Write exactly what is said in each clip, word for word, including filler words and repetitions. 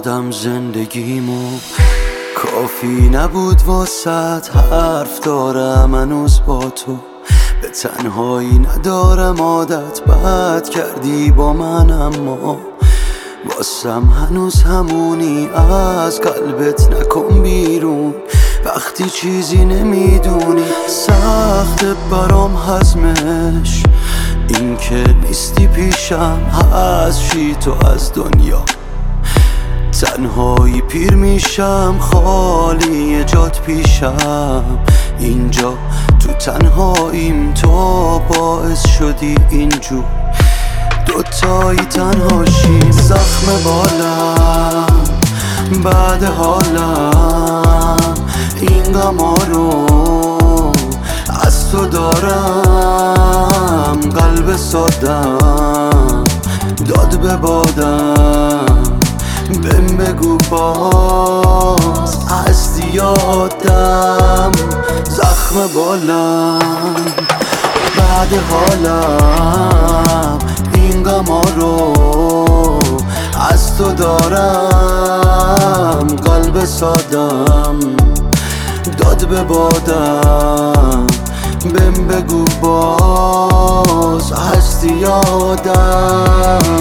دادم زندگیمو، کافی نبود واسط حرف دارم هنوز با تو. به تنهایی ندارم عادت، بد کردی با من اما واسم هنوز همونی. از قلبت نکن بیرون وقتی چیزی نمیدونی. سخت برام هضمش این که نیستی پیشم، از چی تو از دنیا تنهایی پیر میشم. خالی جات پیشم اینجا تو تنهاییم، تو باعث شدی اینجور دوتایی تنهاشیم. زخم بالم بعد حالم این غما رو از تو دارم. قلب سادم داد به بادم، بهم بگو باز هستی یادم. زخم بالم بعد حالم این غما رو از تو دارم. قلب سادم داد به بادم، بهم بگو باز هستی یادم.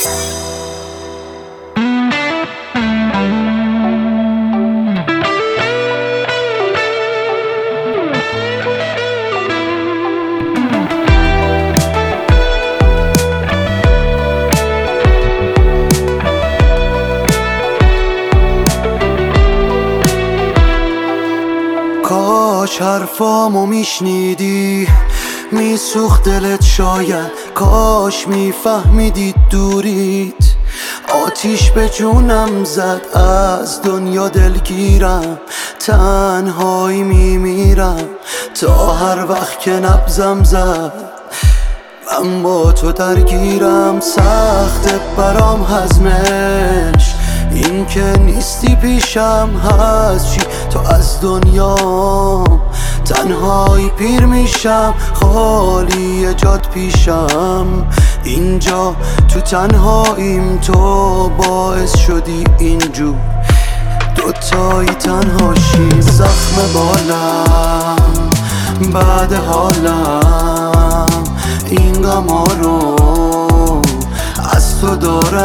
کاش حرفامو میشنیدی، میسوخت دلت شاید. کاش میفهمیدی دوریت آتیش به جونم زد. از دنیا دلگیرم تنهایی میمیرم، تا هر وقت که نبضم زد من با تو درگیرم. سخت برام هضمش این که نیستی پیشم، هست چی تو از دنیا تنهایی پیر میشم. خالی جات پیشم اینجا تو تنهاییم، تو باعث شدی اینجور دوتایی تنهاشیم. زخم بالم بعد حالم این غما رو از تو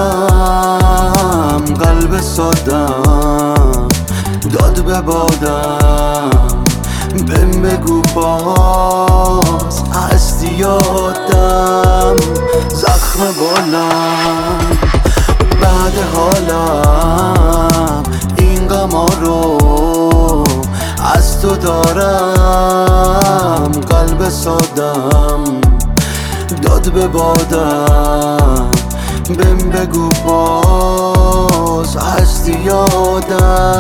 دارم. قلب سادم داد به بادم، بهم بگو باز هستی یادم. زخم بالم بعد حالم این غما رو از تو دارم. قلب سادم داد به بادم، بهم بگو باز هستی یادم.